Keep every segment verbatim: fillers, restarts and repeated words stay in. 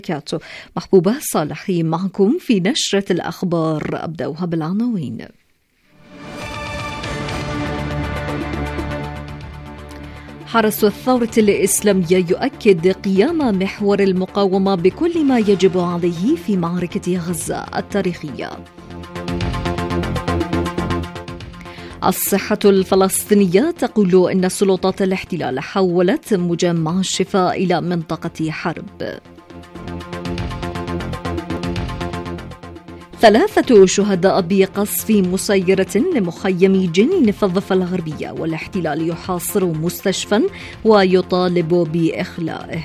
محبوبة صالحي معكم في نشرة الأخبار، أبدأها بالعناوين. حرس الثورة الإسلامية يؤكد قيام محور المقاومة بكل ما يجب عليه في معركة غزة التاريخية. الصحة الفلسطينية تقول إن سلطات الاحتلال حولت مجمع الشفاء إلى منطقة حرب. ثلاثة شهداء بقصف مسيرة لمخيم جنين في الضفة الغربية، والاحتلال يحاصر مستشفى ويطالب بإخلائه.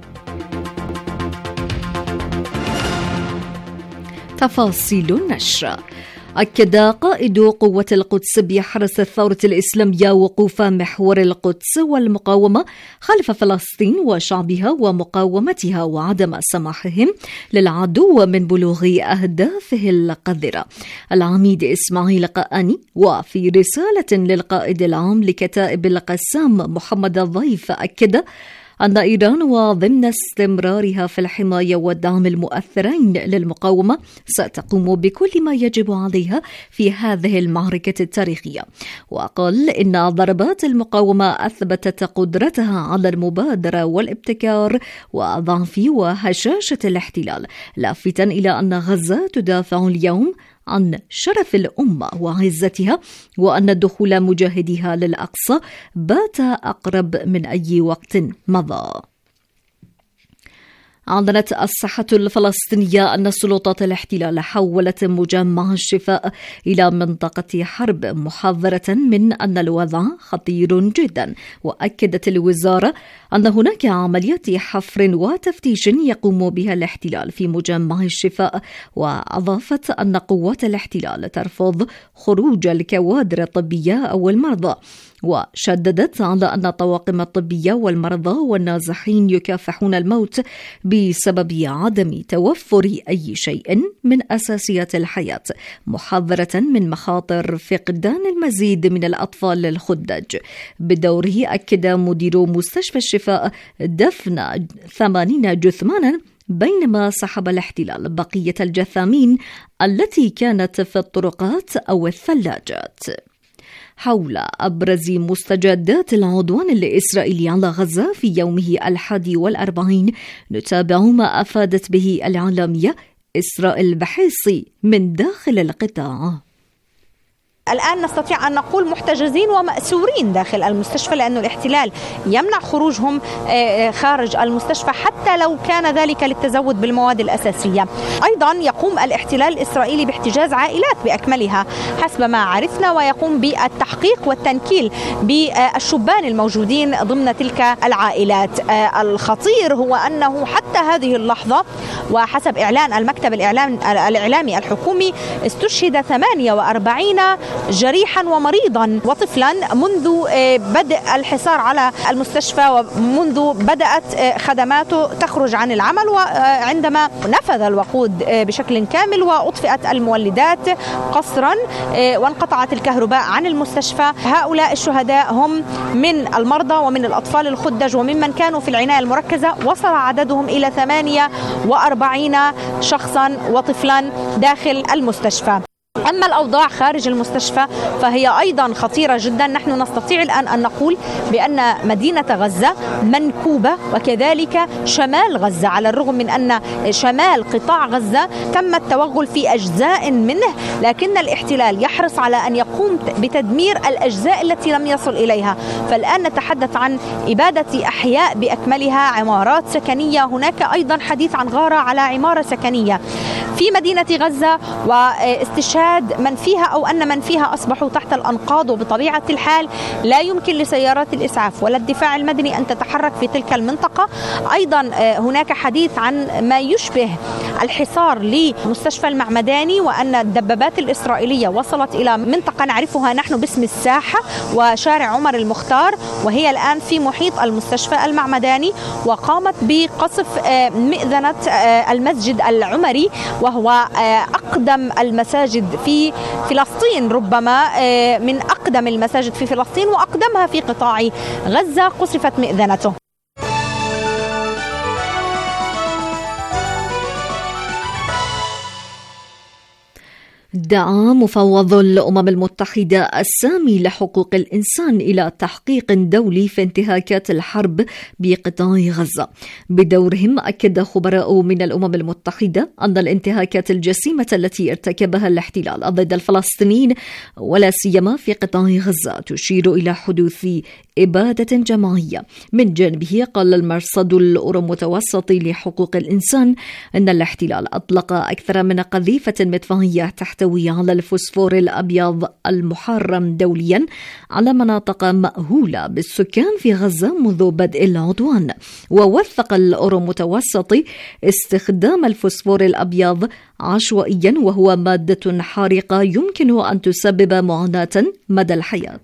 تفاصيل النشر. أكد قائد قوة القدس بحرس الثورة الإسلامية وقوف محور القدس والمقاومة خلف فلسطين وشعبها ومقاومتها، وعدم سماحهم للعدو من بلوغ أهدافه القذرة. العميد إسماعيل قاني وفي رسالة للقائد العام لكتائب القسام محمد الضيف أكد أن إيران وضمن استمرارها في الحماية والدعم المؤثرين للمقاومة ستقوم بكل ما يجب عليها في هذه المعركة التاريخية. وقال إن ضربات المقاومة أثبتت قدرتها على المبادرة والابتكار وضعف وهشاشة الاحتلال، لافتاً إلى أن غزة تدافع اليوم عن شرف الأمة وعزتها، وأن دخول مجاهديها للأقصى بات أقرب من أي وقت مضى. أعلنت الصحة الفلسطينية أن سلطات الاحتلال حولت مجمع الشفاء إلى منطقة حرب، محذرة من أن الوضع خطير جدا. وأكدت الوزارة أن هناك عمليات حفر وتفتيش يقوم بها الاحتلال في مجمع الشفاء، وأضافت أن قوات الاحتلال ترفض خروج الكوادر الطبية أو المرضى، وشددت على أن الطواقم الطبية والمرضى والنازحين يكافحون الموت بسبب عدم توفر أي شيء من أساسيات الحياة، محذرة من مخاطر فقدان المزيد من الأطفال الخدج. بدوره أكد مدير مستشفى الشفاء دفن ثمانين جثمانا، بينما سحب الاحتلال بقية الجثامين التي كانت في الطرقات أو الثلاجات. حول أبرز مستجدات العدوان الإسرائيلي على غزة في يومه الحادي والأربعين، نتابع ما أفادت به الإعلامية إسراء البحيصي من داخل القطاع. الآن نستطيع أن نقول محتجزين ومأسورين داخل المستشفى، لأن الاحتلال يمنع خروجهم خارج المستشفى حتى لو كان ذلك للتزود بالمواد الأساسية. أيضا يقوم الاحتلال الإسرائيلي باحتجاز عائلات بأكملها حسب ما عرفنا، ويقوم بالتحقيق والتنكيل بالشبان الموجودين ضمن تلك العائلات. الخطير هو أنه حتى هذه اللحظة وحسب إعلان المكتب الإعلامي الحكومي استشهد ثمانية وأربعين جريحا ومريضا وطفلا منذ بدء الحصار على المستشفى ومنذ بدأت خدماته تخرج عن العمل، وعندما نفذ الوقود بشكل كامل وأطفئت المولدات قسرا وانقطعت الكهرباء عن المستشفى. هؤلاء الشهداء هم من المرضى ومن الأطفال الخدج وممن كانوا في العناية المركزة، وصل عددهم إلى ثمانية وأربعين شخصا وطفلا داخل المستشفى. أما الأوضاع خارج المستشفى فهي أيضا خطيرة جدا. نحن نستطيع الآن أن نقول بأن مدينة غزة منكوبة، وكذلك شمال غزة، على الرغم من أن شمال قطاع غزة تم التوغل في أجزاء منه، لكن الاحتلال يحرص على أن يقوم بتدمير الأجزاء التي لم يصل إليها. فالآن نتحدث عن إبادة أحياء بأكملها، عمارات سكنية، هناك أيضا حديث عن غارة على عمارة سكنية في مدينة غزة، واستشهاد من فيها أو أن من فيها أصبحوا تحت الأنقاض. وبطبيعة الحال لا يمكن لسيارات الإسعاف ولا الدفاع المدني أن تتحرك في تلك المنطقة. أيضا هناك حديث عن ما يشبه الحصار لمستشفى المعمداني، وأن الدبابات الإسرائيلية وصلت إلى منطقة نعرفها نحن باسم الساحة وشارع عمر المختار، وهي الآن في محيط المستشفى المعمداني، وقامت بقصف مئذنة المسجد العمري، وهو أقدم المساجد في فلسطين، ربما من أقدم المساجد في فلسطين وأقدمها في قطاع غزة، قصفت مئذنته. دعا مفوض الأمم المتحدة السامي لحقوق الإنسان إلى تحقيق دولي في انتهاكات الحرب بقطاع غزة. بدورهم أكد خبراء من الأمم المتحدة أن الانتهاكات الجسيمة التي ارتكبها الاحتلال ضد الفلسطينيين ولا سيما في قطاع غزة تشير إلى حدوث إبادة جماعية. من جانبه قال المرصد الأورو-متوسطي لحقوق الإنسان أن الاحتلال أطلق أكثر من قذيفة مدفعية تحتوي على الفوسفور الأبيض المحرم دوليا على مناطق مأهولة بالسكان في غزة منذ بدء العدوان. ووثق الأورو-متوسطي استخدام الفوسفور الأبيض عشوائيا وهو مادة حارقة يمكن أن تسبب معاناة مدى الحياة.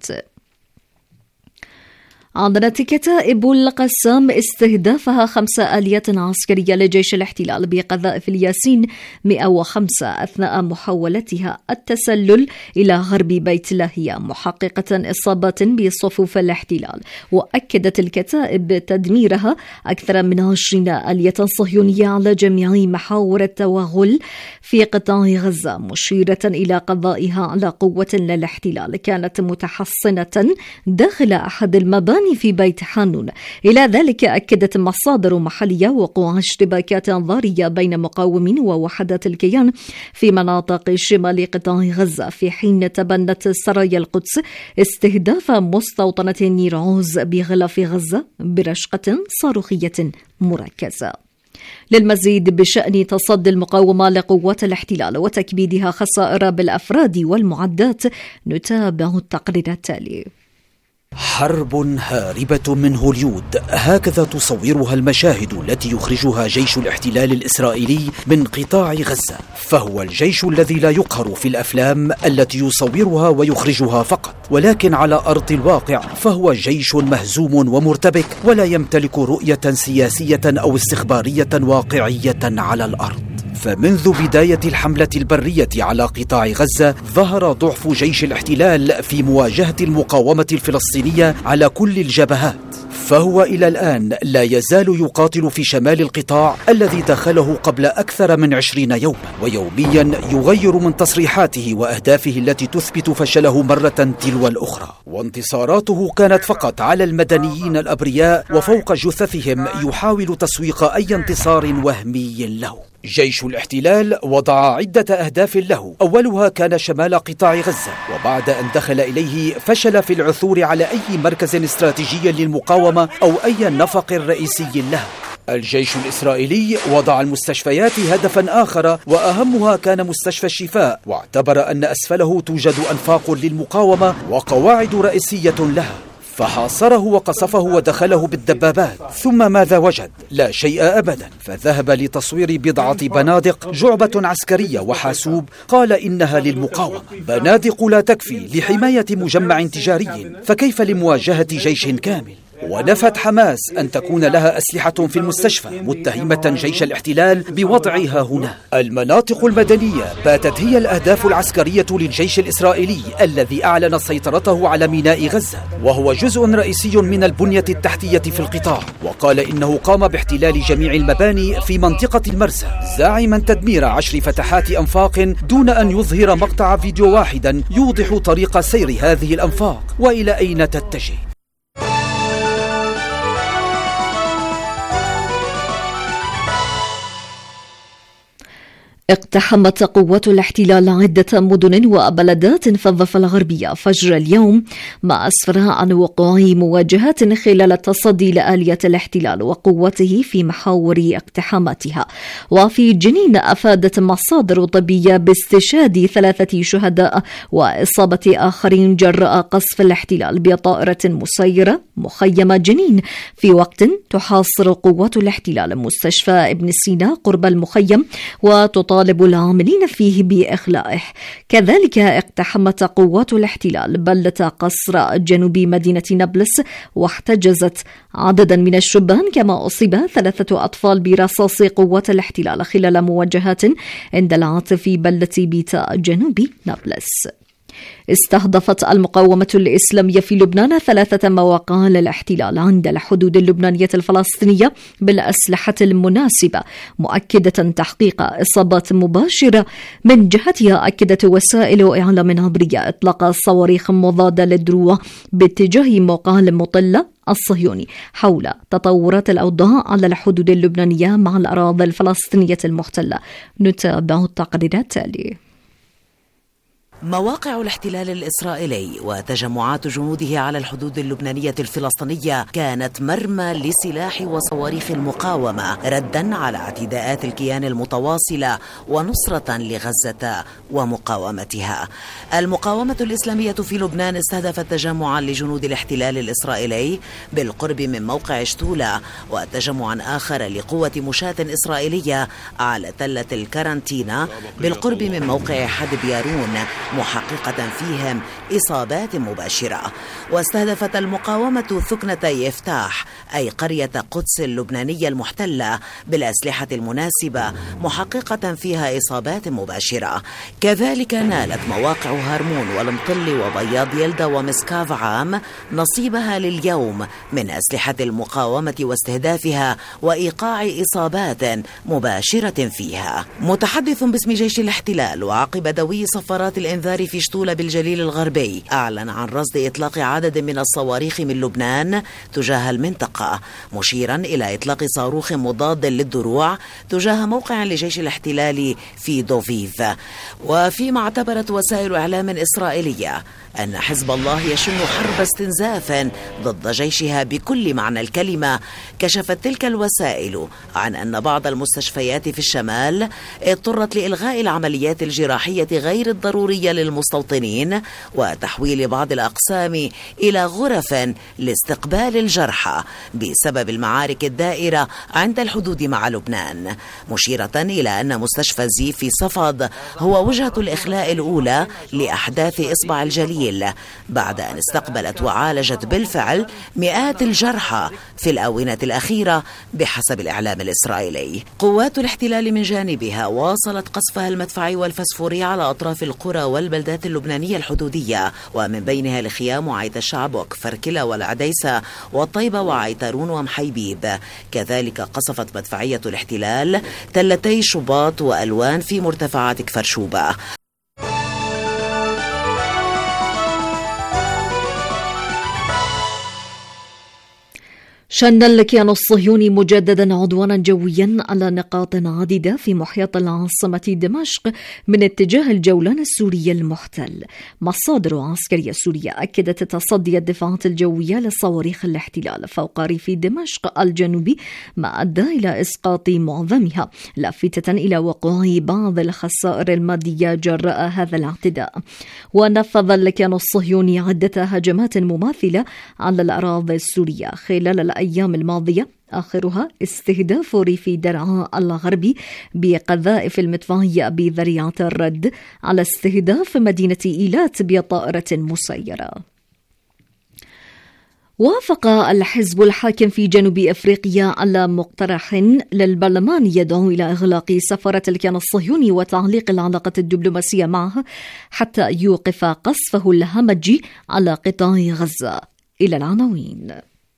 أعلنت كتائب القسام استهدافها خمس آليات عسكرية لجيش الاحتلال بقذائف الياسين مئة وخمسة أثناء محاولتها التسلل إلى غرب بيت لاهيا، محققة إصابات بصفوف الاحتلال. وأكدت الكتائب تدميرها أكثر من عشرين آلية صهيونية على جميع محاور التوغل في قطاع غزة، مشيرة إلى قضائها على قوة للاحتلال كانت متحصنة داخل أحد المباني في بيت حانون. إلى ذلك أكدت مصادر محلية وقوع اشتباكات ضارية بين مقاومين ووحدات الكيان في مناطق شمال قطاع غزة، في حين تبنت سرايا القدس استهداف مستوطنة نير عوز بغلاف غزة برشقة صاروخية مركزة. للمزيد بشأن تصدي المقاومة لقوات الاحتلال وتكبيدها خسائر بالأفراد والمعدات نتابع التقرير التالي. حرب هاربة من هوليود، هكذا تصورها المشاهد التي يخرجها جيش الاحتلال الإسرائيلي من قطاع غزة. فهو الجيش الذي لا يقهر في الأفلام التي يصورها ويخرجها فقط، ولكن على أرض الواقع فهو جيش مهزوم ومرتبك ولا يمتلك رؤية سياسية أو استخبارية واقعية على الأرض. فمنذ بداية الحملة البرية على قطاع غزة ظهر ضعف جيش الاحتلال في مواجهة المقاومة الفلسطينية على كل الجبهات، فهو إلى الآن لا يزال يقاتل في شمال القطاع الذي دخله قبل أكثر من عشرين يوما، ويوميا يغير من تصريحاته وأهدافه التي تثبت فشله مرة تلو الأخرى. وانتصاراته كانت فقط على المدنيين الأبرياء، وفوق جثثهم يحاول تسويق أي انتصار وهمي له. جيش الاحتلال وضع عدة أهداف له، أولها كان شمال قطاع غزة، وبعد أن دخل إليه فشل في العثور على أي مركز استراتيجي للمقاومة أو أي نفق رئيسي له. الجيش الإسرائيلي وضع المستشفيات هدفا آخر، وأهمها كان مستشفى الشفاء، واعتبر أن أسفله توجد أنفاق للمقاومة وقواعد رئيسية لها، فحاصره وقصفه ودخله بالدبابات. ثم ماذا وجد؟ لا شيء أبدا، فذهب لتصوير بضعة بنادق، جعبة عسكرية وحاسوب، قال إنها للمقاومة. بنادق لا تكفي لحماية مجمع تجاري، فكيف لمواجهة جيش كامل؟ ونفت حماس أن تكون لها أسلحة في المستشفى، متهمة جيش الاحتلال بوضعها هنا. المناطق المدنية باتت هي الأهداف العسكرية للجيش الإسرائيلي الذي أعلن سيطرته على ميناء غزة، وهو جزء رئيسي من البنية التحتية في القطاع. وقال إنه قام باحتلال جميع المباني في منطقة المرسى، زاعما تدمير عشر فتحات أنفاق دون أن يظهر مقطع فيديو واحدا يوضح طريق سير هذه الأنفاق وإلى أين تتجه. اقتحمت قوات الاحتلال عدة مدن وبلدات في الضفة الغربية فجر اليوم، ما أسفر عن وقوع مواجهات خلال التصدي لآلية الاحتلال وقوته في محاور اقتحاماتها. وفي جنين أفادت مصادر طبية باستشهاد ثلاثة شهداء وإصابة آخرين جراء قصف الاحتلال بطائرة مسيرة مخيم جنين، في وقت تحاصر قوات الاحتلال مستشفى ابن سينا قرب المخيم وتطالب طالب العاملين فيه بإخلائه. كذلك اقتحمت قوات الاحتلال بلدة قصر جنوب مدينة نابلس واحتجزت عددا من الشبان، كما أصيب ثلاثة أطفال برصاص قوات الاحتلال خلال مواجهات اندلعت في بلدة بيتا جنوب نابلس. استهدفت المقاومة الإسلامية في لبنان ثلاثة مواقع للاحتلال عند الحدود اللبنانية الفلسطينية بالأسلحة المناسبة، مؤكدة تحقيق إصابات مباشرة. من جهتها أكدت وسائل إعلام عبرية إطلاق صواريخ مضادة للدروع باتجاه موقع المطلة الصهيوني حول تطورات الأوضاع على الحدود اللبنانية مع الأراضي الفلسطينية المحتلة. نتابع التقرير التالي. مواقع الاحتلال الإسرائيلي وتجمعات جنوده على الحدود اللبنانية الفلسطينية كانت مرمى لسلاح وصواريخ المقاومة ردا على اعتداءات الكيان المتواصلة ونصرة لغزة ومقاومتها. المقاومة الإسلامية في لبنان استهدفت تجمعا لجنود الاحتلال الإسرائيلي بالقرب من موقع شتولة، وتجمعا آخر لقوة مشاة إسرائيلية على تلة الكارانتينا بالقرب من موقع حدب يارون، محققة فيهم إصابات مباشرة. واستهدفت المقاومة ثكنتي يفتاح أي قرية قدس اللبنانية المحتلة بالأسلحة المناسبة، محققة فيها إصابات مباشرة. كذلك نالت مواقع هرمون والمطل وبياض يلدا ومسكاف عام نصيبها لليوم من أسلحة المقاومة واستهدافها وإيقاع إصابات مباشرة فيها. متحدث باسم جيش الاحتلال وعقب دوي صفارات الإنذار في شتولة بالجليل الغربي أعلن عن رصد إطلاق عدد من الصواريخ من لبنان تجاه المنطقة، مشيرا إلى إطلاق صاروخ مضاد للدروع تجاه موقع لجيش الاحتلال في دوفيف. وفيما اعتبرت وسائل إعلام إسرائيلية أن حزب الله يشن حرب استنزاف ضد جيشها بكل معنى الكلمة، كشفت تلك الوسائل عن أن بعض المستشفيات في الشمال اضطرت لإلغاء العمليات الجراحية غير الضرورية للمستوطنين وتحويل بعض الأقسام إلى غرف لاستقبال الجرحى بسبب المعارك الدائرة عند الحدود مع لبنان، مشيرة إلى أن مستشفى زيف في صفد هو وجهة الإخلاء الأولى لأحداث إصبع الجليل بعد أن استقبلت وعالجت بالفعل مئات الجرحى في الآونة الأخيرة بحسب الإعلام الإسرائيلي. قوات الاحتلال من جانبها واصلت قصفها المدفعي والفسفوري على أطراف القرى والبلدات اللبنانية الحدودية، ومن بينها الخيام وعيت الشعب وكفر كلا والعديسة والطيبة وعيتارون ومحيبيب. كذلك قصفت مدفعية الاحتلال تلتي شباط وألوان في مرتفعات كفر شوبة. شن الكيان الصهيوني مجددا عدوانا جويا على نقاط عديدة في محيط العاصمة دمشق من اتجاه الجولان السوري المحتل. مصادر عسكرية سورية أكدت تصدي الدفاعات الجوية لصواريخ الاحتلال فوق ريف دمشق الجنوبي، ما أدى إلى إسقاط معظمها، لافتة إلى وقوع بعض الخسائر المادية جراء هذا الاعتداء. ونفذ الكيان الصهيوني عدة هجمات مماثلة على الأراضي السورية خلال الأيام الأيام الماضية، آخرها استهداف ريف درعا الغربي بقذائف المدفعية بذريعة الرد على استهداف مدينة إيلات بطائرة مسيرة. وافق الحزب الحاكم في جنوب أفريقيا على مقترح للبرلمان يدعو إلى إغلاق سفارة الكيان الصهيوني وتعليق العلاقة الدبلوماسية معه حتى يوقف قصفه الهمجي على قطاع غزة. إلى العناوين.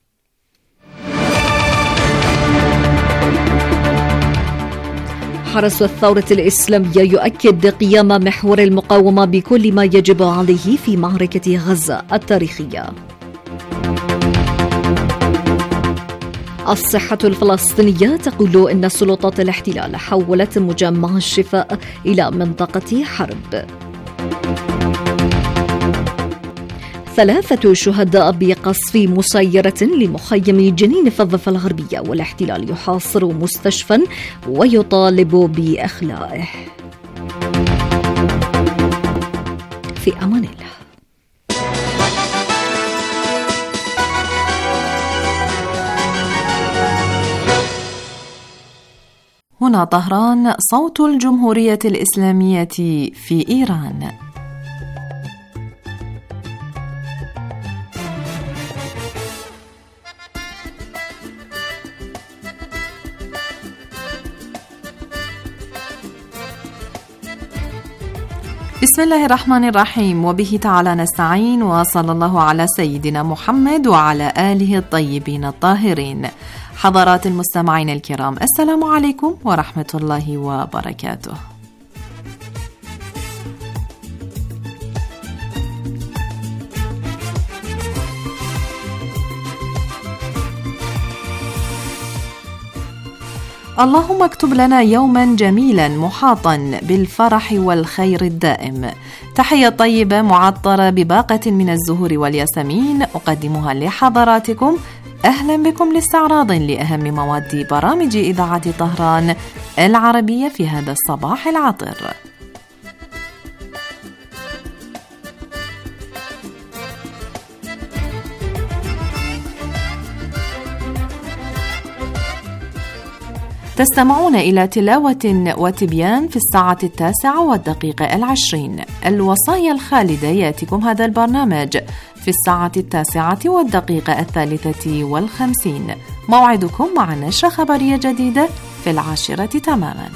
حرس الثورة الإسلامية يؤكد قيام محور المقاومة بكل ما يجب عليه في معركة غزة التاريخية. الصحة الفلسطينية تقول إن سلطات الاحتلال حولت مجمع الشفاء إلى منطقة حرب. ثلاثة شهداء بقصف مسيرة لمخيم جنين في الضفة الغربية، والاحتلال يحاصر مستشفى ويطالب بإخلائه. في أمان الله. هنا طهران، صوت الجمهورية الإسلامية في إيران. بسم الله الرحمن الرحيم، وبه تعالى نستعين، وصلى الله على سيدنا محمد وعلى آله الطيبين الطاهرين. حضرات المستمعين الكرام، السلام عليكم ورحمة الله وبركاته. اللهم اكتب لنا يوما جميلا محاطا بالفرح والخير الدائم. تحية طيبة معطرة بباقة من الزهور والياسمين أقدمها لحضراتكم. أهلا بكم لاستعراض لأهم مواد برامج إذاعة طهران العربية في هذا الصباح العطر. تستمعون إلى تلاوة وتبيان في الساعة التاسعة والدقيقة العشرين. الوصايا الخالدة يأتيكم هذا البرنامج في الساعة التاسعة والدقيقة الثالثة والخمسين. موعدكم مع نشرة خبرية جديدة في العاشرة تماما.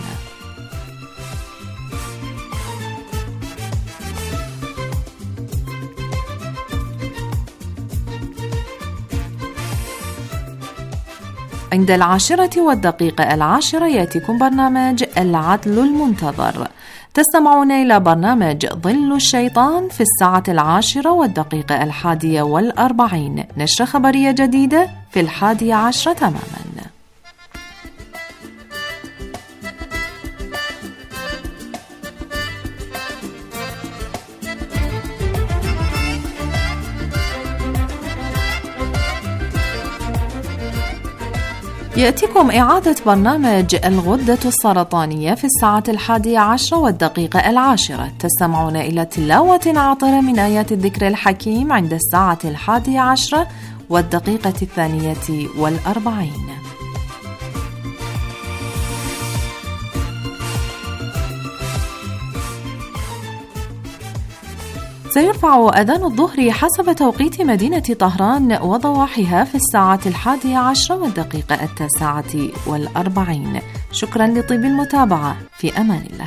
عند العاشرة والدقيقة العاشرة يأتيكم برنامج العدل المنتظر. تستمعون إلى برنامج ظل الشيطان في الساعة العاشرة والدقيقة الحادية والأربعين. نشرة خبرية جديدة في الحادية عشرة تماما. يأتيكم إعادة برنامج الغدة السرطانية في الساعة الحادية عشرة والدقيقة العاشرة. تستمعون إلى تلاوة عاطرة من آيات الذكر الحكيم عند الساعة الحادية عشرة والدقيقة الثانية والأربعين. سيرفع أذان الظهر حسب توقيت مدينة طهران وضواحيها في الساعة الحادية عشرة والدقيقة التاسعة والأربعين. شكرا لطيب المتابعة، في أمان الله.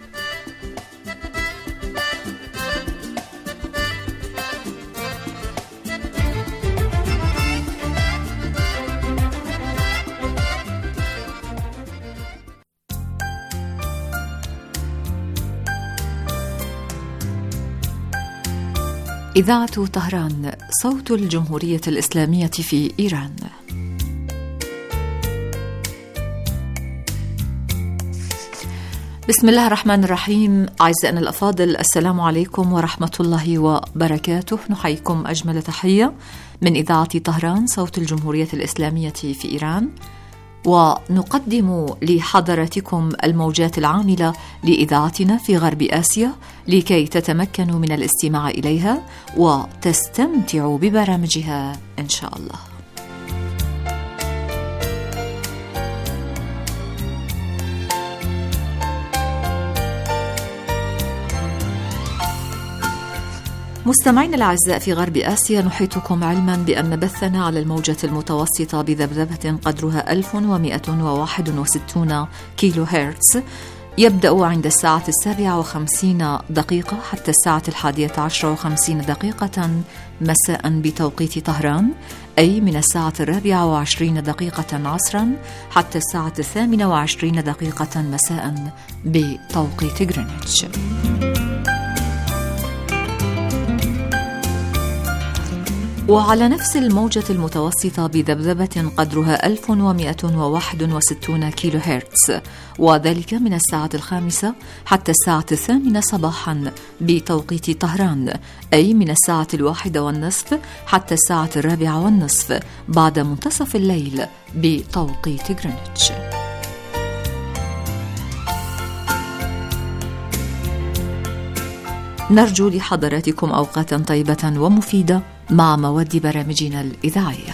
إذاعة طهران، صوت الجمهورية الإسلامية في إيران. بسم الله الرحمن الرحيم. أعزائنا الأفاضل، السلام عليكم ورحمة الله وبركاته. نحييكم أجمل تحية من إذاعة طهران، صوت الجمهورية الإسلامية في إيران، ونقدم لحضراتكم الموجات العاملة لإذاعتنا في غرب آسيا لكي تتمكنوا من الاستماع إليها وتستمتعوا ببرامجها إن شاء الله. مستمعين الأعزاء في غرب آسيا، نحيطكم علما بأن بثنا على الموجة المتوسطة بذبذبة قدرها ألف ومئة وواحد وستين كيلو هرتز يبدأ عند الساعة السابعة وخمسين دقيقة حتى الساعة الحادية عشر وخمسين دقيقة مساء بتوقيت طهران، أي من الساعة الرابعة وعشرين دقيقة عصرا حتى الساعة الثامنة وعشرين دقيقة مساء بتوقيت غرينتش. وعلى نفس الموجة المتوسطة بذبذبة قدرها ألف ومئة وواحد وستين كيلو هرتز، وذلك من الساعة الخامسة حتى الساعة الثامنة صباحا بتوقيت طهران، أي من الساعة الواحدة والنصف حتى الساعة الرابعة والنصف بعد منتصف الليل بتوقيت غرينتش. نرجو لحضراتكم أوقاتا طيبة ومفيدة مع مواد برامجنا الإذاعية.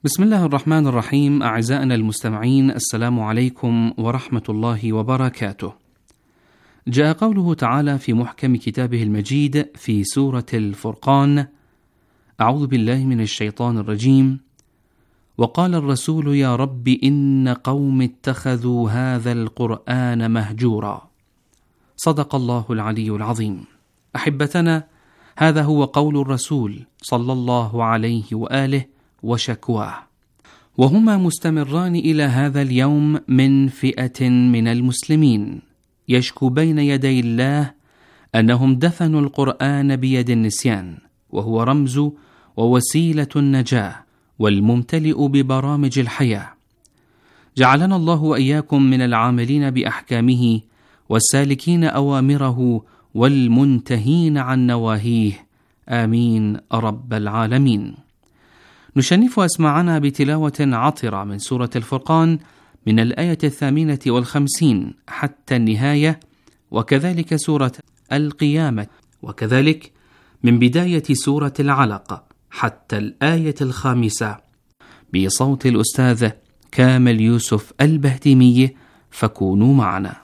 بسم الله الرحمن الرحيم. أعزائنا المستمعين، السلام عليكم ورحمة الله وبركاته. جاء قوله تعالى في محكم كتابه المجيد في سورة الفرقان: أعوذ بالله من الشيطان الرجيم: وقال الرسول يا رب إن قوم اتخذوا هذا القرآن مهجورا. صدق الله العلي العظيم. أحبتنا، هذا هو قول الرسول صلى الله عليه وآله وشكواه، وهما مستمران إلى هذا اليوم من فئة من المسلمين يشكو بين يدي الله أنهم دفنوا القرآن بيد النسيان، وهو رمز ووسيلة النجاة والممتلئ ببرامج الحياة. جعلنا الله وإياكم من العاملين بأحكامه والسالكين أوامره والمنتهين عن نواهيه، آمين رب العالمين. نشنف أسماعنا بتلاوة عطرة من سورة الفرقان من الآية الثامنة والخمسين حتى النهاية، وكذلك سورة القيامة، وكذلك من بداية سورة العلق حتى الآية الخامسة، بصوت الأستاذ كامل يوسف البهتيمي، فكونوا معنا.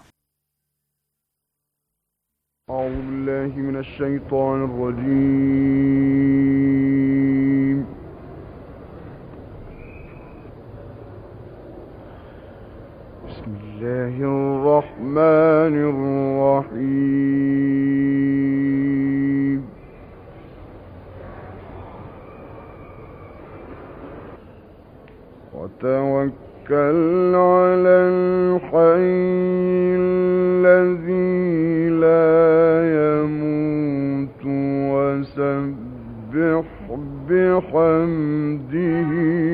أعوذ بالله من الشيطان الرجيم. بسم الله الرحمن الرحيم. وتوكل على الحي الذي لا يموت وسبح بحمده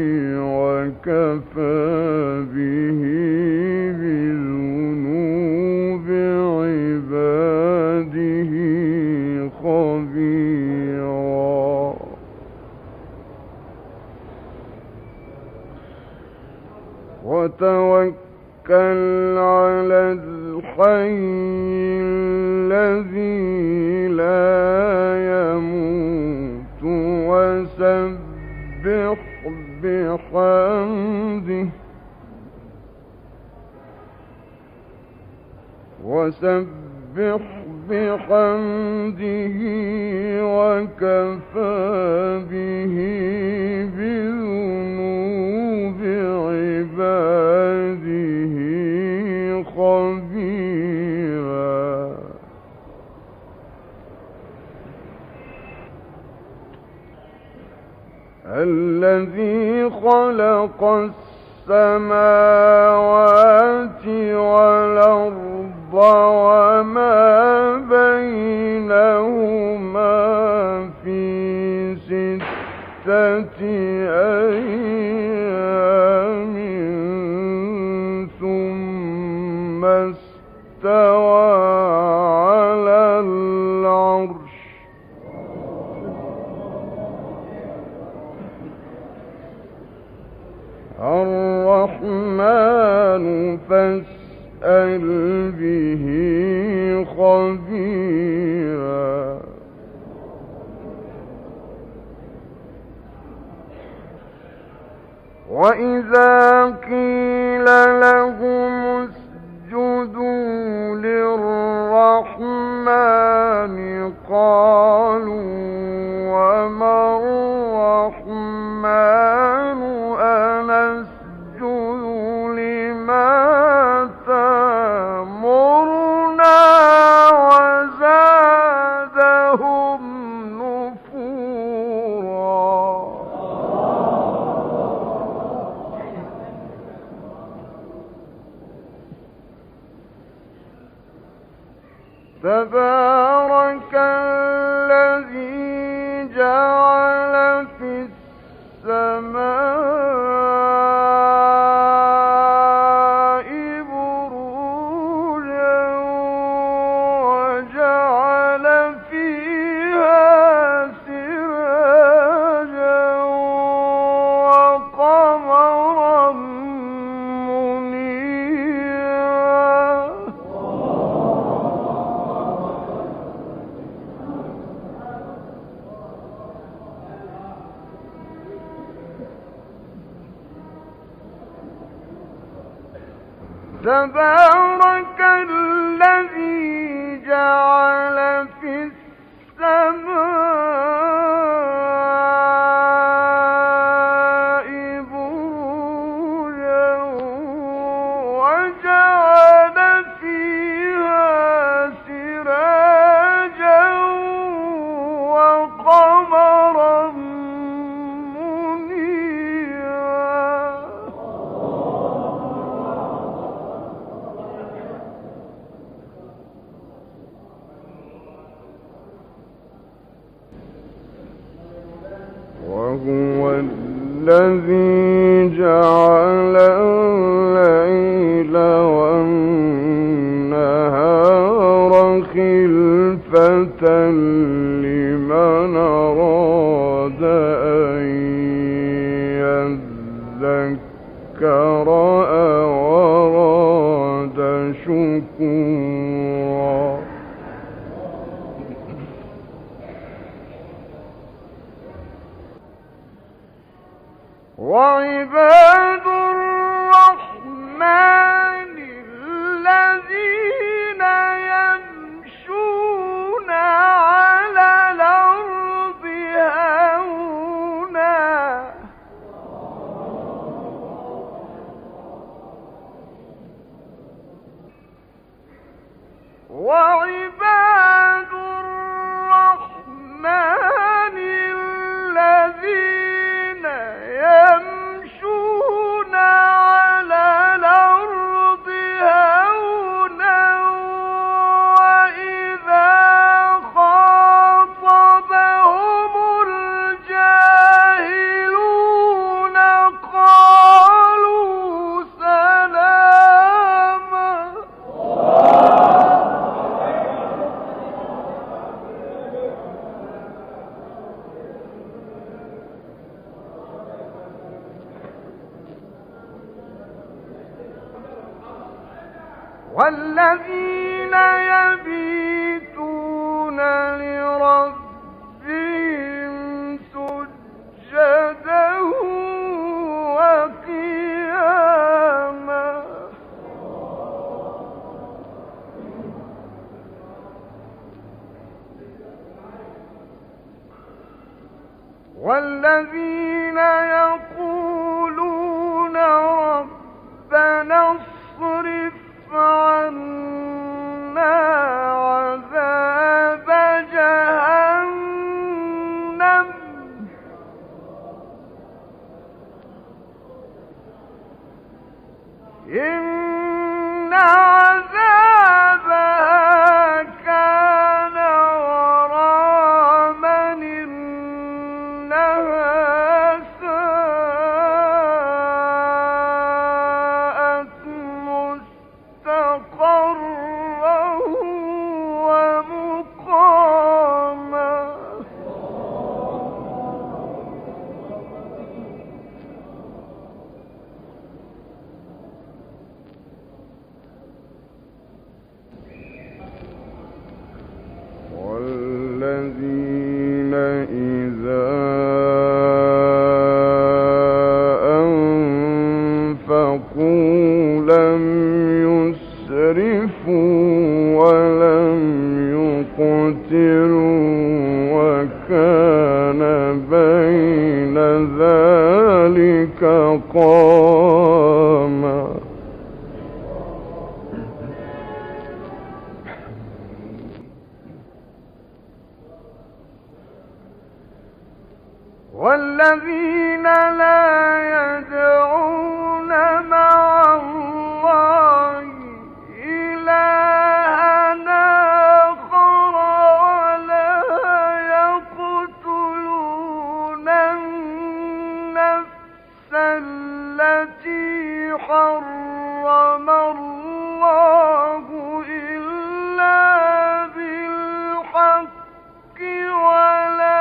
وكفى به بذنوب عباده خبيرا. وتوكل على الحي الذي لا يموت وسبح بحمده وسبح بحمده وكفى به بذنوب عباده خبيرا. الذي خلق السماوات والأرض وما بينهما في ستة أيام ثم استوى على العرش. الرحمن فاسأل به خبيرا. وإذا قيل لهم اسجدوا للرحمن قالوا وما الرحمن أنسجد لما تأمرنا وزادهم نفورا. تبارك الذي جعل في السماء بروجا وجعل فيها سراجا وقمرا منيرا. تبارك الذي جعل في السماء بروجا وجعل فيها سراجا وقمرا منيرا. وهو الذي جعل الليل والنهار خلفة لمن أراد أن يذكر أو أراد شكورا. وعباد الرحمن الذين يمشون على الأرض هونا وعباد الرحمن الذين يمشون على الأرض هونا وإذا خاطبهم الجاهلون قالوا سلاما. والذين يبيتون لربهم سجدا وقياما. والذين يقولون ربنا اصرف عنا عذاب جهنم إن عذابها كان غراما إنها ساءت مستقرا ومقاما. والذين إذا أنفقوا لم يسرفوا ولم يقتروا وكان بين ذلك قواما. والذين لا يدعون مع الله إلهنا آخر ولا يقتلون النفس التي حرم الله إلا بالحق ولا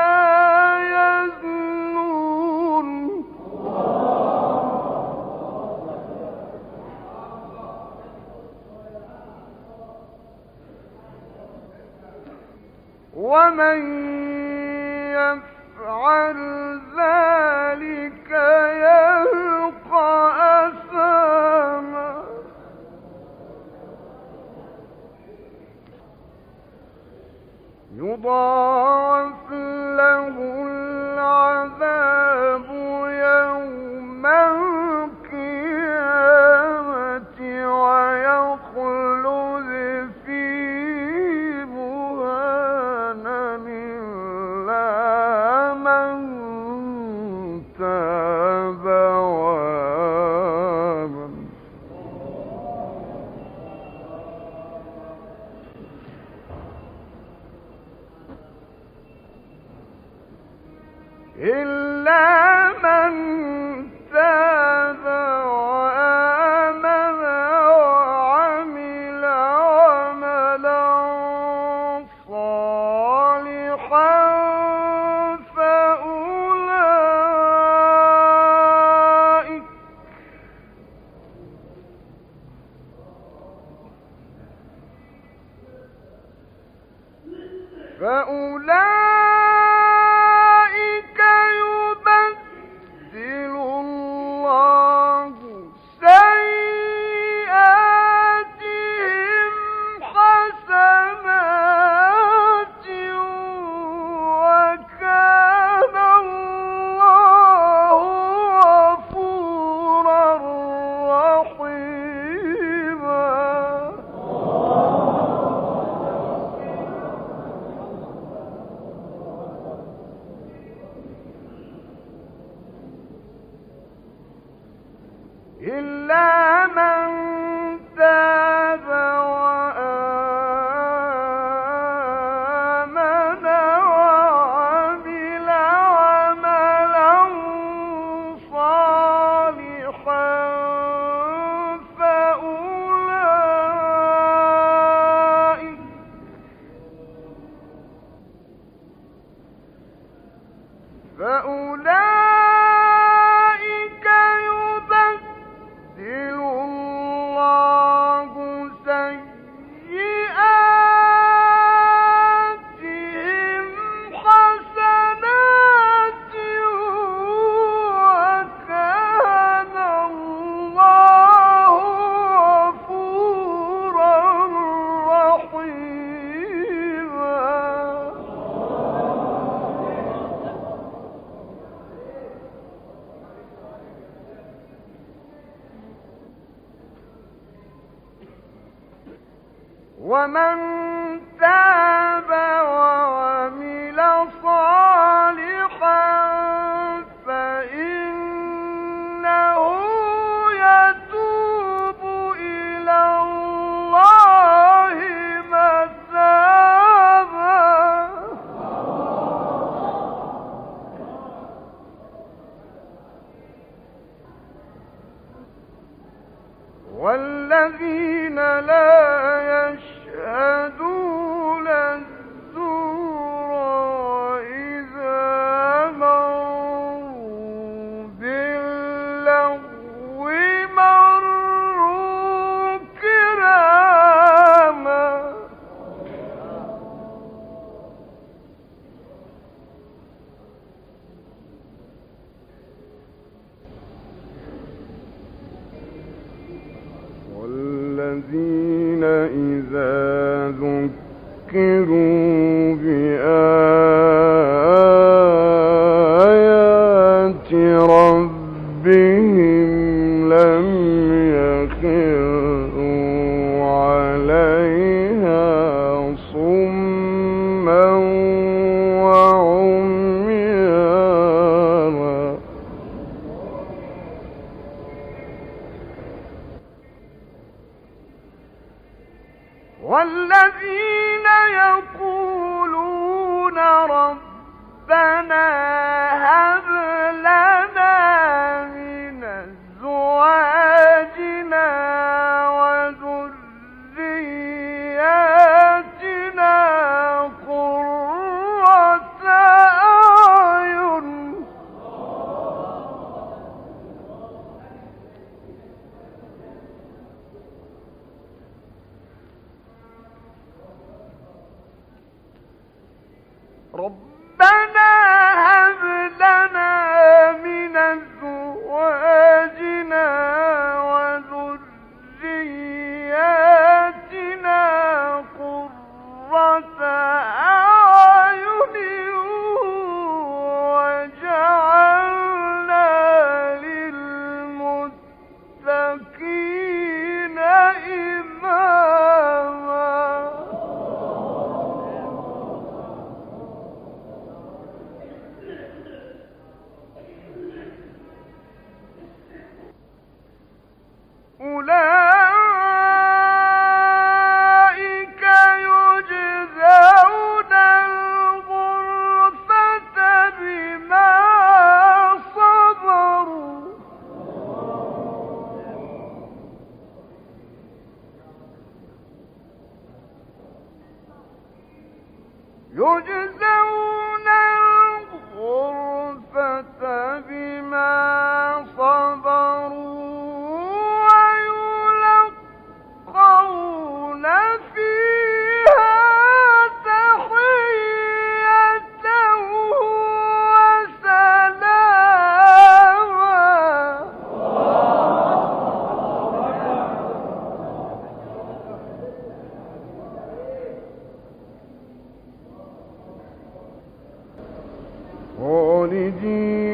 ومن يفعل ذلك يلقى أثاما. إلا من تاب وآمن وعمل عملا صالحا فأولئك فأولئك يبدل الله سيئاتهم حسنات وكان الله غفورا رحيما. إلا من تاب وآمن وعمل عملا صالحا فأولئك فأولئك يبدل الله سيئاتهم حسنات وكان الله غفورا رحيما. ومن تاب وعمل صالحا فإنه يتوب إلى الله متابا. والذين لا يشهدون الزور وإذا مروا باللغو مروا كراما. والذين إذا ذكروا بآيات ربهم لم يخروا عليها صما وعميانا. والذين يقولون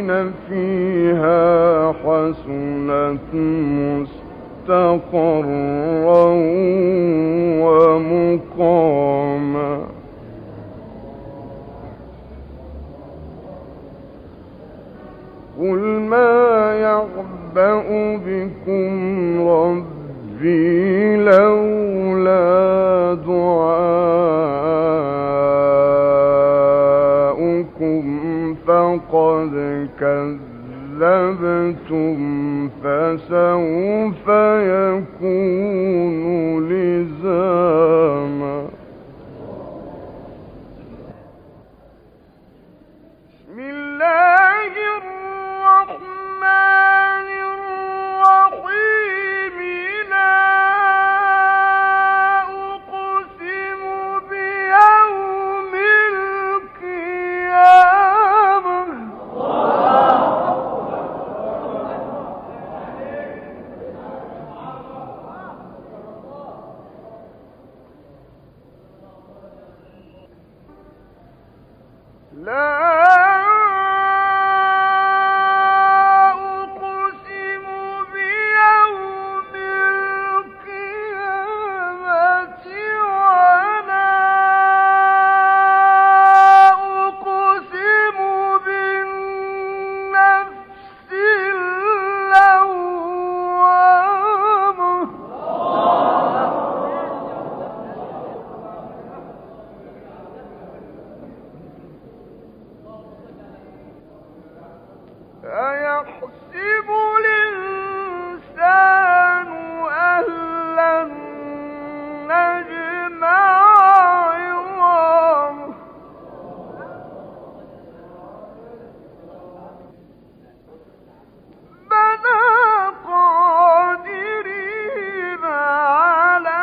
خالدين فيها حسنت مستقرا ومقاما. قل ما يعبأ بكم ربي لولا دعاؤكم فقد كذبتم فسوف يكون لزاما. بسم الله الرحمن الرحيم. لا أقسم بيوم القيامة. لا أيحسب الإنسان أن لن نجمع عظامه. بلى قادرين على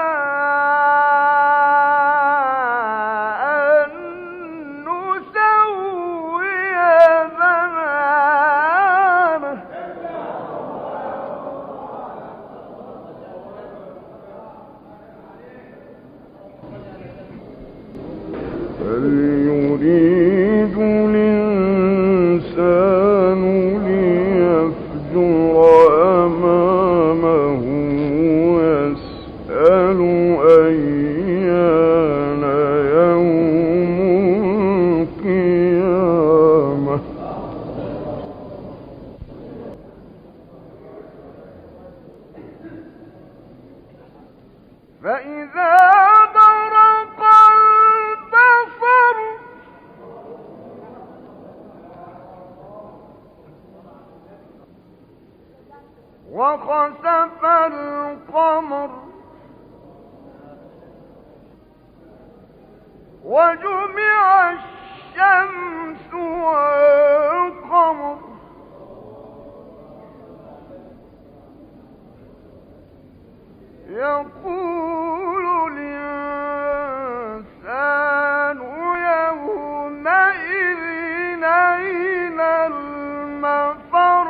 أن نسوي بنانه. بل يريد الإنسان ليفجر أمامه يسأل أيان يوم القيامة. فإذا برق البصر وخسف القمر وجمع الشمس والقمر يقول الإنسان يومئذ أين المفر.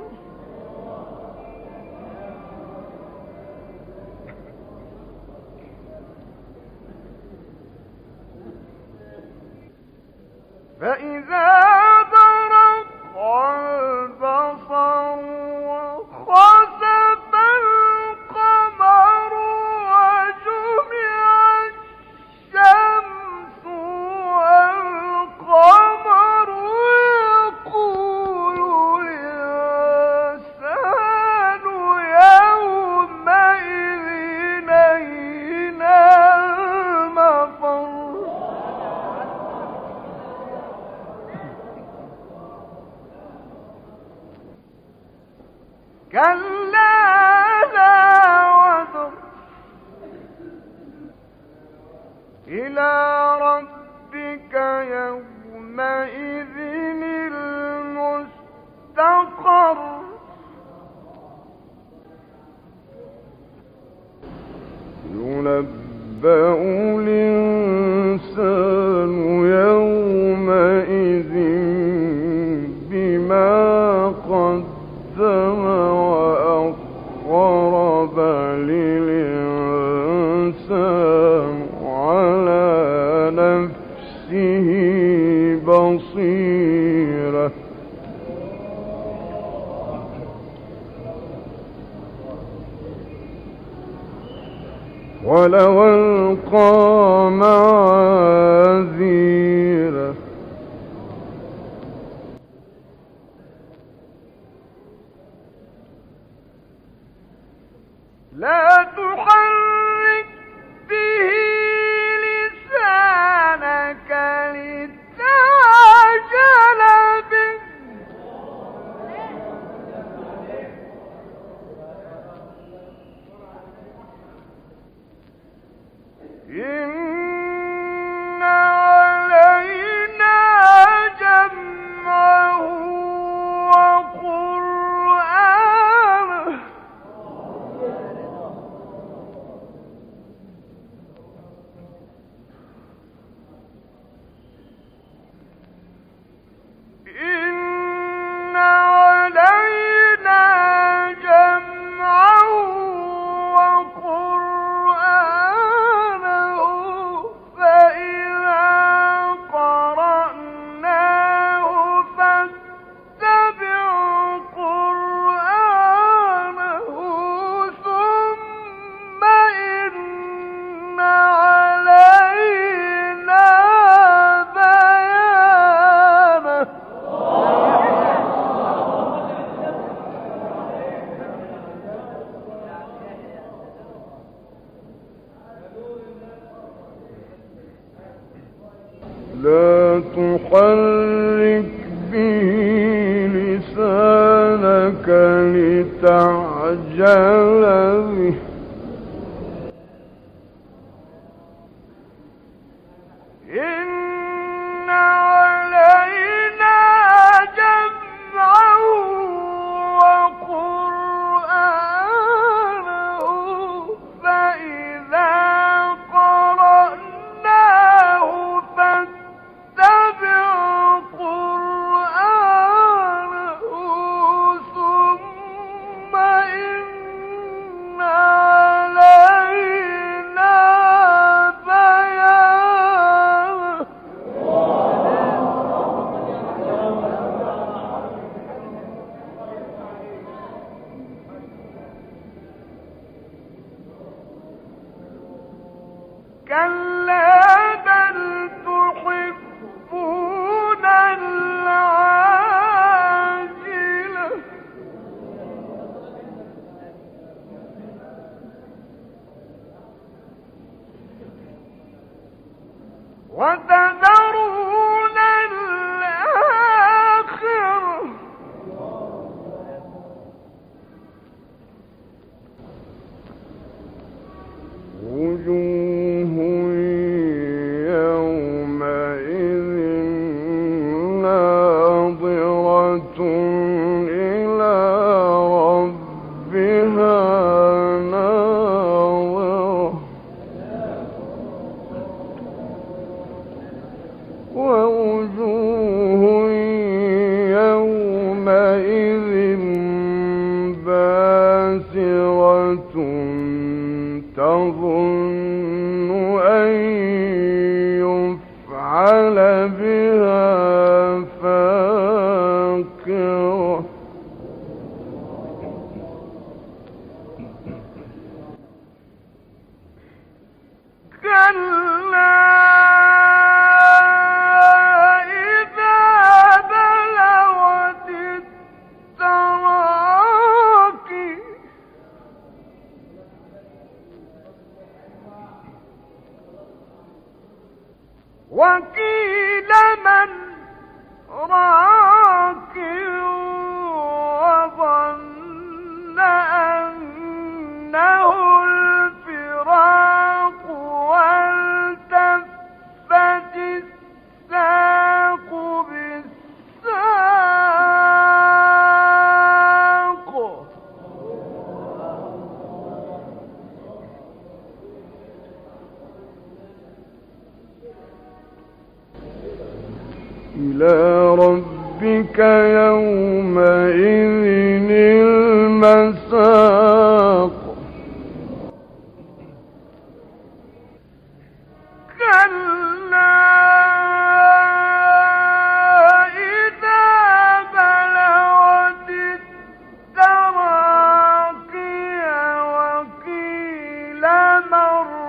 فإذا برق البصر وخسف القمر وجمع الشمس والقمر يقول الإنسان يومئذ أين المفر. كلا لا وزر إلى ربك يومئذ المستقر. ينبأ الإنسان يومئذ بما قدم وأخر. بل الإنسان على نفسه بصيرة. ولو ألقى معاذيره لا تحرك به لسانك لتعجل به إن علينا جمعه وقرآنه إن علينا جمعه وقرآنه فإذا قرأناه فاتبع قرآنه ثم إن علينا بيانه لا تحرك به لسانك لتعجل به إن علينا جمعه وقرآنه فإذا قرأناه فاتبع قرآنه ثم إن علينا بيانه كلا بل تحبون العاجلة وتذرون الآخرة وجوه يومئذ ناظرة إلى ربها ناظرة ووجوه يومئذ باسرة تظن أن يفعل بها فاقرة كلا إذا بلغت التراقي وقيل من راق وظن أنه الفراق والتفت الساق بالساق إلى ربك يومئذ المساق كلا إذا بلغت التراقي وقيل من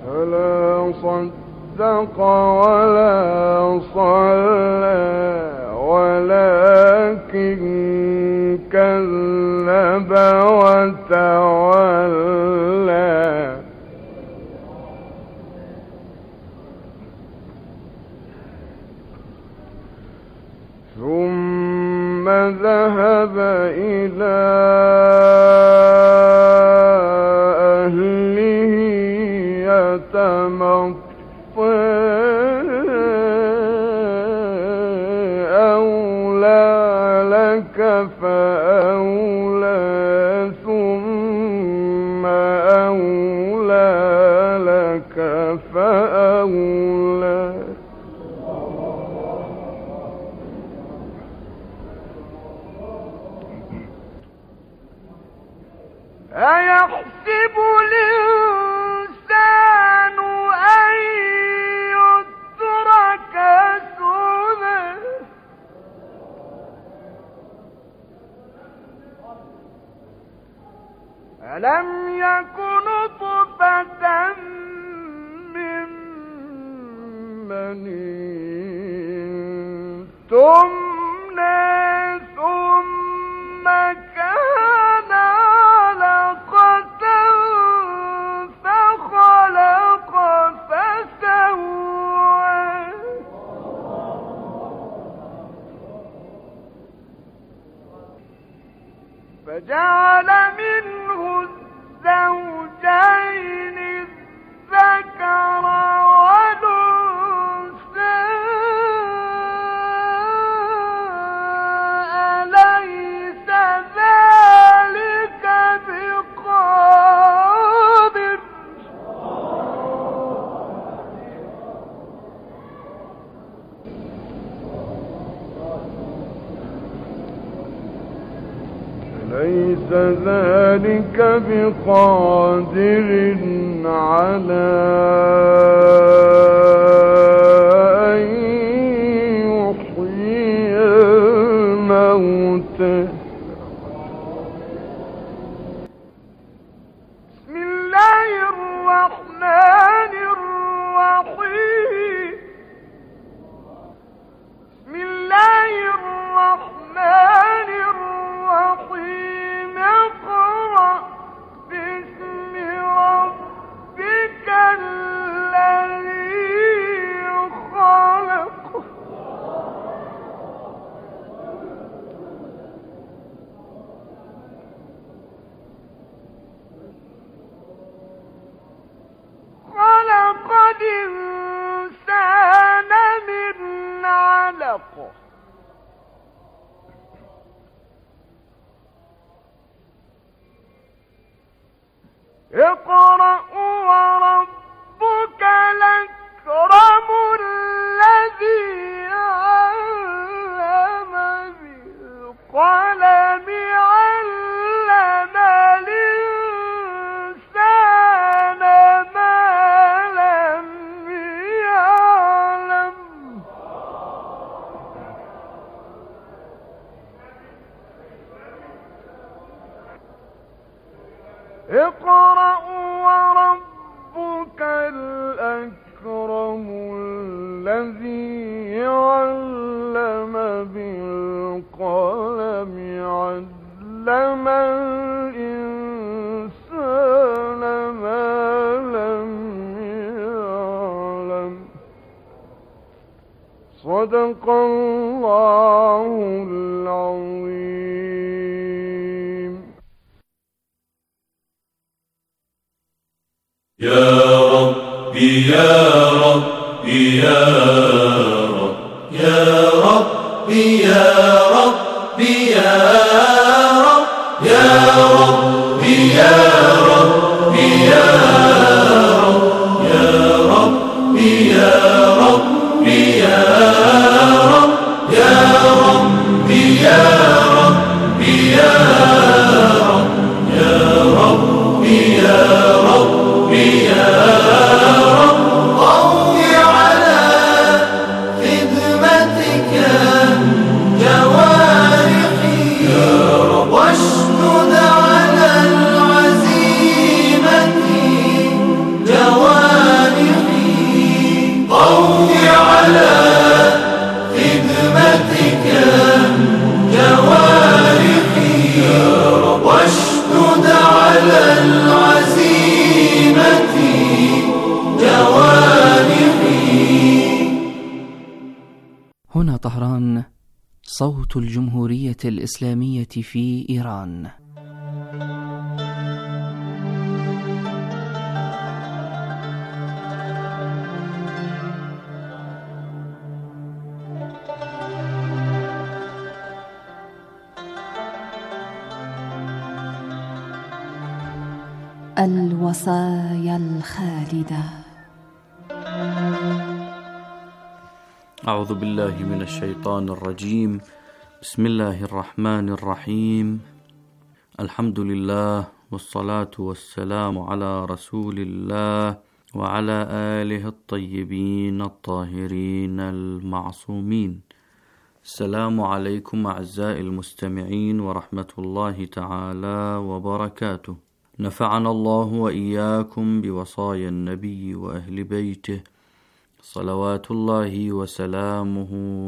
فلا صدق ولا صلى ولكن كذب وتولى ثم ذهب إلى أهله يتمطى أولى لك فأولى ثم أولى لك فأولى أيحسب الإنسان أن يترك سدى ألم يكن نطفة من مني تمنى ثم كان علقة فخلق فسوى فجعل منه الزوجين الذكر والأنثى أليس ذلك بقادر ليس ذلك بقادر على أن يحيي الموتى بسم الله الرحمن الرحيم بسم الله الرحمن الرحيم اقرأ باسم ربك الذي خلق خلق الإنسان من علق اقرأ وربك الأكرم الذي علم بالقلم علم الإنسان ما لم يعلم اقرأ وربك الأكرم الذي علم بالقلم علم الإنسان ما لم يعلم صدق الله العظيم. يا ربي يا ربي يا رب يا ربي يا ربي يا رب يا ربي يا ربي يا رب يا ربي يا ربي يا رب يا ربي يا ربي يا رب يا ربي يا ربي يا رب قوي على خدمتك جوارحي واشدد على العزيمة جوارحي طهران، صوت الجمهورية الإسلامية في إيران. الوصايا الخالدة. أعوذ بالله من الشيطان الرجيم. بسم الله الرحمن الرحيم. الحمد لله والصلاة والسلام على رسول الله وعلى آله الطيبين الطاهرين المعصومين. السلام عليكم أعزائي المستمعين ورحمة الله تعالى وبركاته. نفعنا الله وإياكم بوصايا النبي وأهل بيته صلوات الله وسلامه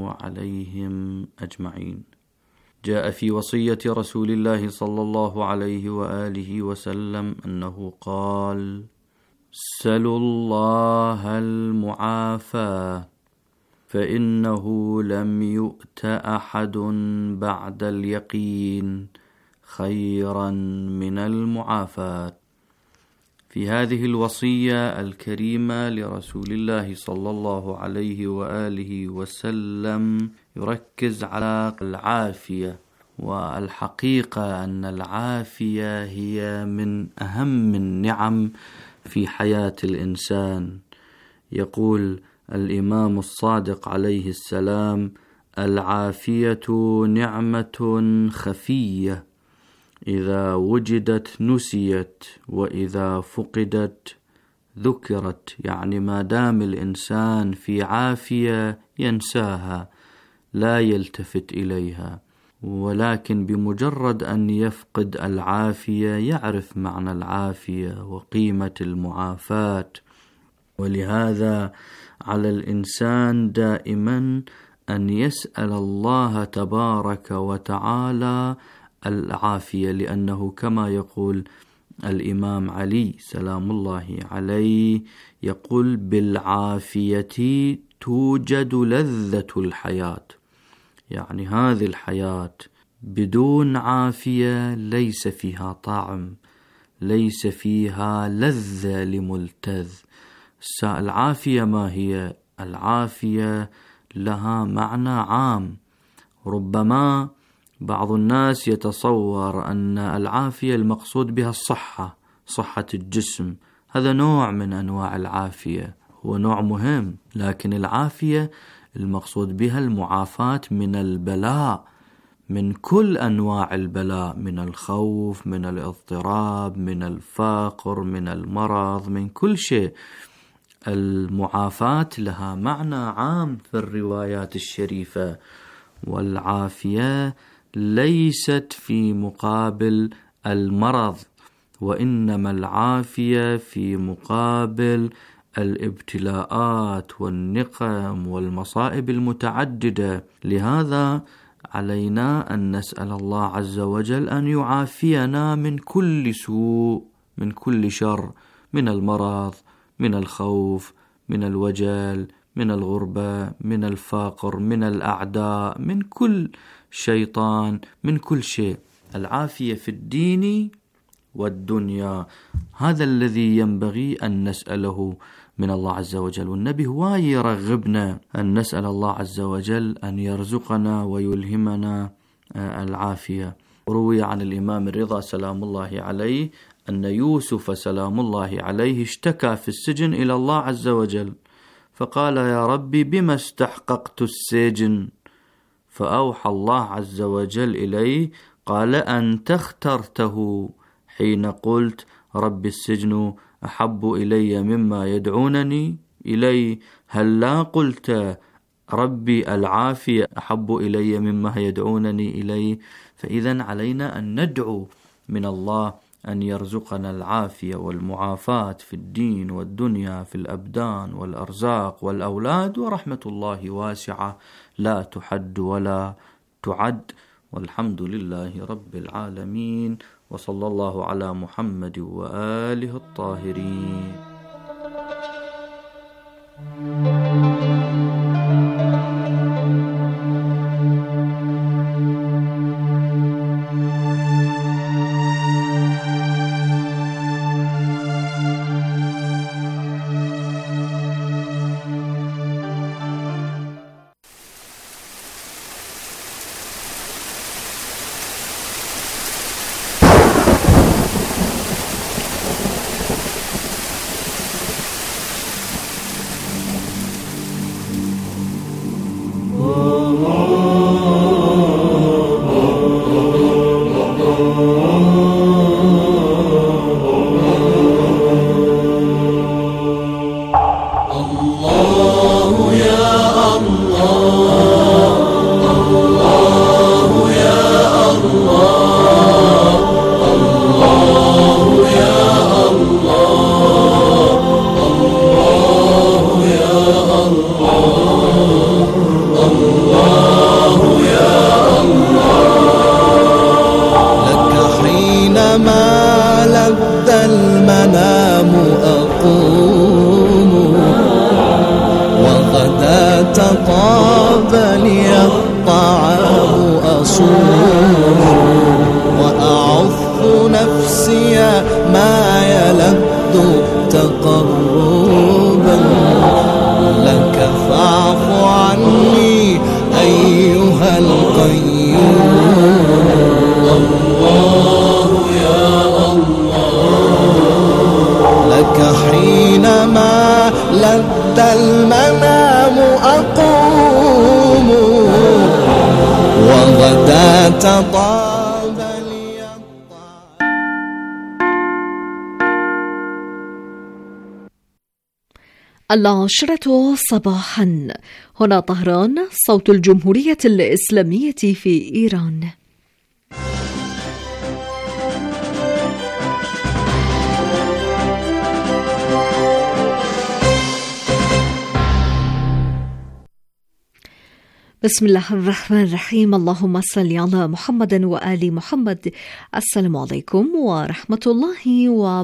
عليهم أجمعين. جاء في وصية رسول الله صلى الله عليه وآله وسلم أنه قال: سلوا الله المعافاة فإنه لم يؤت أحد بعد اليقين خيرا من المعافاة. في هذه الوصية الكريمة لرسول الله صلى الله عليه وآله وسلم يركز على العافية، والحقيقة أن العافية هي من أهم النعم في حياة الإنسان. يقول الإمام الصادق عليه السلام: العافية نعمة خفية، إذا وجدت نسيت وإذا فقدت ذكرت. يعني ما دام الإنسان في عافية ينساها، لا يلتفت إليها، ولكن بمجرد أن يفقد العافية يعرف معنى العافية وقيمة المعافاة. ولهذا على الإنسان دائما أن يسأل الله تبارك وتعالى العافية، لأنه كما يقول الإمام علي سلام الله عليه، يقول: بالعافية توجد لذة الحياة. يعني هذه الحياة بدون عافية ليس فيها طعم، ليس فيها لذة لملتذ. العافية ما هي؟ العافية لها معنى عام. ربما بعض الناس يتصور أن العافية المقصود بها الصحة، صحة الجسم. هذا نوع من أنواع العافية، هو نوع مهم، لكن العافية المقصود بها المعافاة من البلاء، من كل أنواع البلاء، من الخوف، من الاضطراب، من الفقر، من المرض، من كل شيء. المعافاة لها معنى عام في الروايات الشريفة. والعافية ليست في مقابل المرض، وإنما العافية في مقابل الابتلاءات والنقم والمصائب المتعددة. لهذا علينا أن نسأل الله عز وجل أن يعافينا من كل سوء، من كل شر، من المرض، من الخوف، من الوجل، من الغربة، من الفقر، من الأعداء، من كل شيطان، من كل شيء. العافية في الدين والدنيا، هذا الذي ينبغي أن نسأله من الله عز وجل. والنبي هو يرغبنا أن نسأل الله عز وجل أن يرزقنا ويلهمنا العافية. روي عن الإمام الرضا سلام الله عليه أن يوسف سلام الله عليه اشتكى في السجن إلى الله عز وجل، فقال: يا ربي بما استحققت السجن؟ فأوحى الله عز وجل إليه قال: أنت اخترته حين قلت رب السجن أحب إلي مما يدعونني إليه. هل لا قلت ربي العافية أحب إلي مما يدعونني إليه؟ فإذا علينا أن ندعو من الله أن يرزقنا العافية والمعافاة في الدين والدنيا، في الأبدان والأرزاق والأولاد. ورحمة الله واسعة لا تحد ولا تعد. والحمد لله رب العالمين، وصلى الله على محمد وآله الطاهرين. المنام أقوم وغدا طاب لي الطعام أصوم وأعظ نفسي ما يلذ تقربا لك فاعف عني أيها القيوم. الله يا الله لك حينما لذ المنام أقوم وغدا طاب لي العاشرة صباحا. هنا طهران، صوت الجمهورية الإسلامية في إيران. بسم الله الرحمن الرحيم. اللهم صل على محمد وآل محمد. السلام عليكم ورحمة الله وبركاته.